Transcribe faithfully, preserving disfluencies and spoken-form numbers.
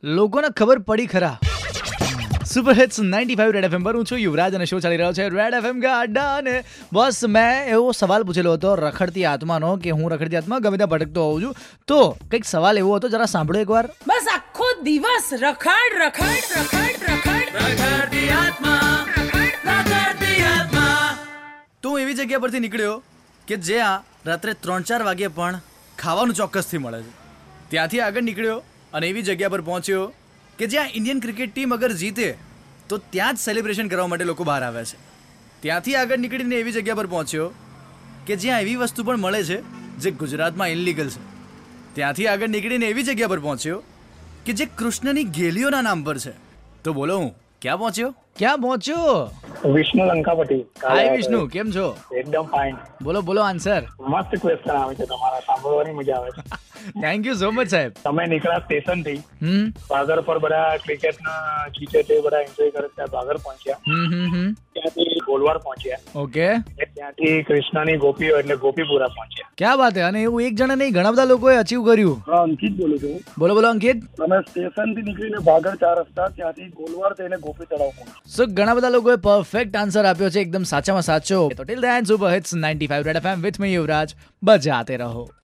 લોકોને ખબર પડી ખરા. Super hits ninety five red FM પર હું છું યુવરાજ અને શો ચાલી રહ્યો છે રેડ એફએમ કા અડ્ડા. અને બસ મેં એવો સવાલ પૂછેલો હતો રખડતી આત્માનો કે હું રખડતી આત્મા ગમે ત્યાં ભટકતો હોઉં છું. તો કંઈક સવાલ એવો હતો, જરા સાંભળો એકવાર. બસ આખો દિવસ રખડ રખડ રખડ રખડ રખડતી આત્મા રખડતી આત્મા. તો હું એવી જગ્યા પરથી નીકળ્યો કે જ્યાં રાત્રે ત્રણ ચાર વાગે પણ ખાવાનું ચોક્કસથી મળે છે. ત્યાંથી આગળ નીકળ્યો અને એવી જગ્યા પર પહોંચ્યો કે જ્યાં ઇન્ડિયન ક્રિકેટ ટીમ અગર જીતે તો ત્યાં જ સેલિબ્રેશન કરવા માટે લોકો બહાર આવે છે. ત્યાંથી આગળ નીકળીને એવી જગ્યા પર પહોંચ્યો કે જ્યાં એવી વસ્તુ પણ મળે છે જે ગુજરાતમાં ઇનલીગલ છે. ત્યાંથી આગળ નીકળીને એવી જગ્યા પર પહોંચ્યો કે જે કૃષ્ણની ગેલીઓના નામ પર છે. તો બોલો હું ક્યાં પહોંચ્યો? ક્યાં પહોંચ્યો? વિષ્ણુ લંકાપતિ. હાય વિષ્ણુ, કેમ છો? એકદમ ફાઇન. બોલો બોલો આન્સર. મસ્ત ક્વેશ્ચન આવે છે તમારા, સાંભળવાની મજા આવે છે. થેન્ક યુ સો મચ સાહેબ. તમે નીકળ્યા સ્ટેશન થી, હમ ભાગર પર બધા ક્રિકેટ ના જીતે તે બધા એન્જોય કરે ત્યાં ભાગર પહોંચ્યા. હમ હમ હમ ત્યાંથી ગોલવાડ પહોંચ્યા. ઓકે. ત્યાંથી કૃષ્ણની ગોપીઓ એટલે ગોપીપુરા પહોંચ્યા. ક્યાં વાત હે. અને એવું એક જણા નહીં, ઘણા બધા લોકોએ અચીવ કર્યું. હા, અંકિત બોલું છું. બોલો બોલો અંકિત. તમે સ્ટેશન થી નીકળીને ભાગર ચાર રસ્તા, ત્યાંથી ગોલવાડ થઈને ગોપી તળાવ પહોંચ્યા. સો ઘણા બધા લોકોએ પરફેક્ટ આન્સર આપ્યો છે, એકદમ સાચામાં સાચો. તો till then super hits ninety five red FM with me Yuvraj, બજાતે રહો.